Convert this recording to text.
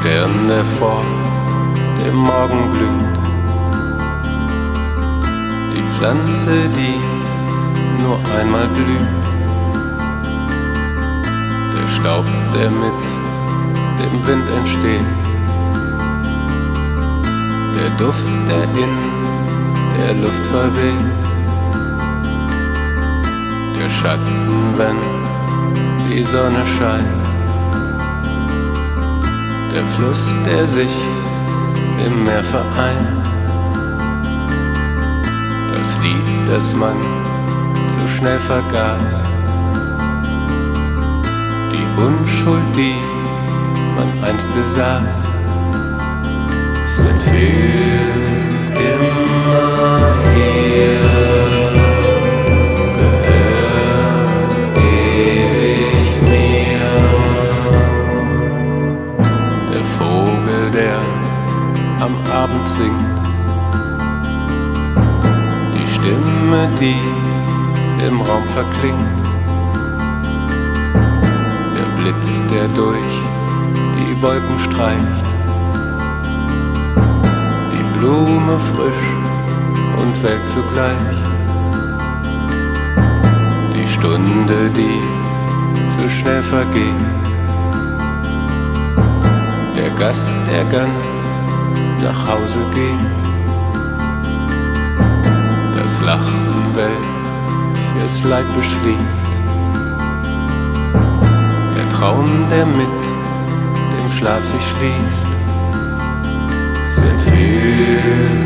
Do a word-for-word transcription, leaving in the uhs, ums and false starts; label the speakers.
Speaker 1: Stern, der vor dem Morgen blüht, die Pflanze, die nur einmal blüht, der Staub, der mit dem Wind entsteht, der Duft, der in der Luft verweht, der Schatten, wenn die Sonne scheint, der Fluss, der sich im Meer vereint, das Lied, das man zu schnell vergaß, die Unschuld, die man einst besaß, sind für immer hier. Am Abend singt die Stimme, die im Raum verklingt, der Blitz, der durch die Wolken streicht, die Blume frisch und welk zugleich, die Stunde, die zu schnell vergeht, der Gast, der ganz nach Hause geht, das Lachen, welches Leid beschließt, der Traum, der mit dem Schlaf sich schließt, sind für